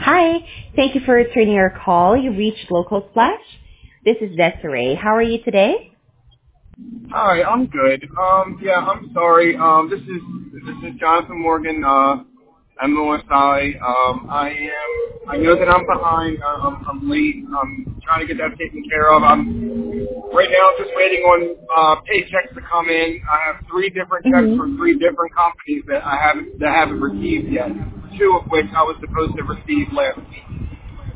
Hi. Thank you for returning your call. You reached Local Splash. This is Desiree. How are you today? Hi, I'm good. Yeah, I'm sorry. This is Jonathan Morgan. I'm OSI. I know that I'm behind. I'm late. I'm trying to get that taken care of. I'm right now just waiting on paychecks to come in. I have three different checks from three different companies that haven't received yet. Two of which I was supposed to receive last week.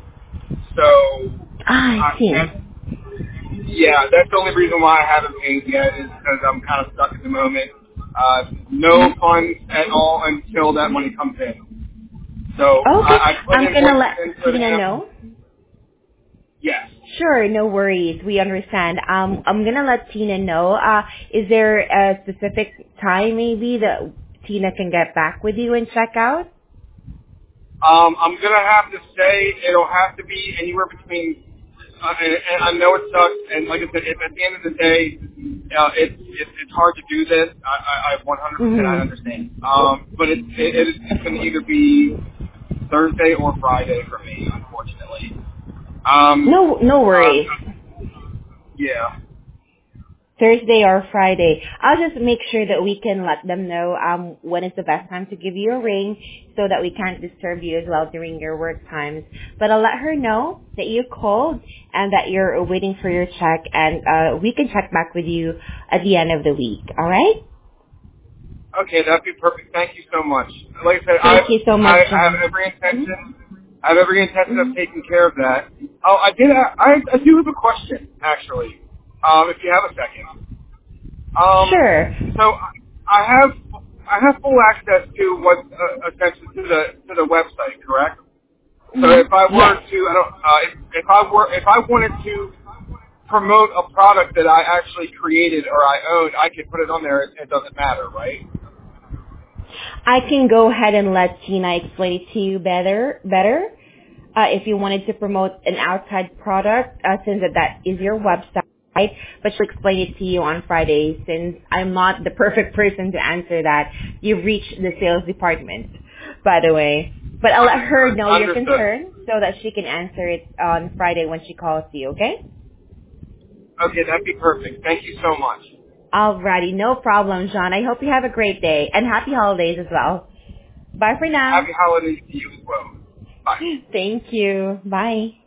So I see. that's yeah, that's the only reason why I haven't paid yet is because I'm kind of stuck at the moment. No funds at all until that money comes in. So Okay. I put I'm gonna invoices let in for Tina them. know. Yes. Sure, no worries. We understand. I'm gonna let Tina know. Is there a specific time maybe that Tina can get back with you and check out? I'm gonna have to say it'll have to be anywhere between. And I know it sucks, and like I said, if at the end of the day, it's hard to do this. I 100% I Mm-hmm. understand. But it's going to either be Thursday or Friday for me, unfortunately. No worries. Yeah. Thursday or Friday. I'll just make sure that we can let them know when is the best time to give you a ring so that we can't disturb you as well during your work times. But I'll let her know that you called and that you're waiting for your check, and we can check back with you at the end of the week. All right? Okay, that'd be perfect. Thank you so much. Like I said, Thank you so much, I have John. every intention. I have every intention of taking care of that. Oh, I do have a question actually. If you have a second. Sure. So I have full access to what essentially to the website, correct? So if I were Yes. to, I don't, if I wanted to promote a product that I actually created or I owned, I could put it on there. It doesn't matter, right? I can go ahead and let Tina explain it to you better. If you wanted to promote an outside product, since that is your website, but she'll explain it to you on Friday since I'm not the perfect person to answer that. You've reached the sales department, by the way. But I'll let her know your Understood. concern so that she can answer it on Friday when she calls you, okay? Okay, that'd be perfect. Thank you so much. Alrighty, no problem, John. I hope you have a great day and happy holidays as well. Bye for now. Happy holidays to you as well. Bye. Thank you. Bye.